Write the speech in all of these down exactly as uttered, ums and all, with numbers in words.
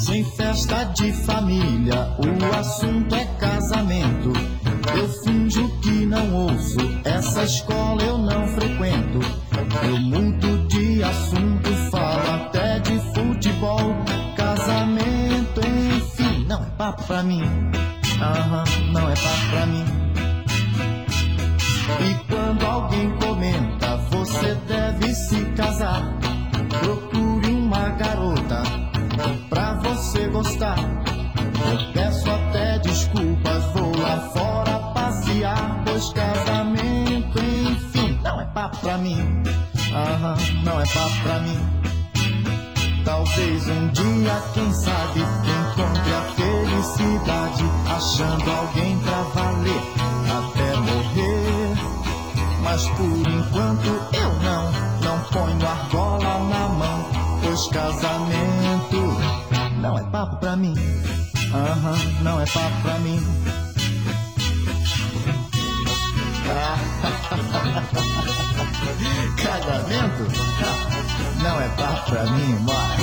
Sem festa de família, o assunto é casamento. Eu finjo que não ouço, essa escola eu não frequento. Eu mudo de assunto, falo até de futebol. Casamento, enfim, não é papo pra mim. Aham, não é papo pra mim. E quando alguém comenta, você deve se casar, procure uma garota pra você gostar. Eu peço até desculpas, vou lá fora passear, pois casamento, enfim, não é papo pra mim. Aham, não é papo pra mim. Talvez um dia, quem sabe, encontre a felicidade, achando alguém pra valer até morrer. Mas por enquanto eu não, não ponho argola na mão, pois casamento não é papo pra mim. Aham, não é papo pra mim. Casamento não é papo pra mim, bora.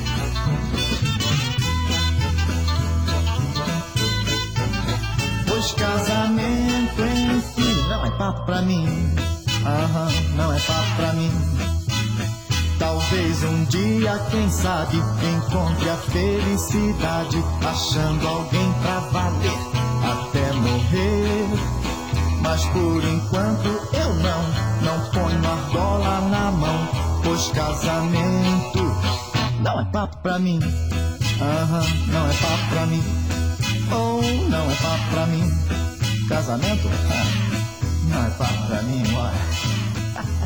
Pois casamento, enfim, não é papo pra mim. Aham, não é papo pra mim. Talvez um dia, quem sabe, encontre a felicidade, achando alguém pra valer até morrer. Mas por enquanto eu não, não ponho argola na mão, pois casamento não é papo pra mim. Aham, não é papo pra mim. Oh, não é papo pra mim. Casamento? Ah, não é papo pra mim, bora.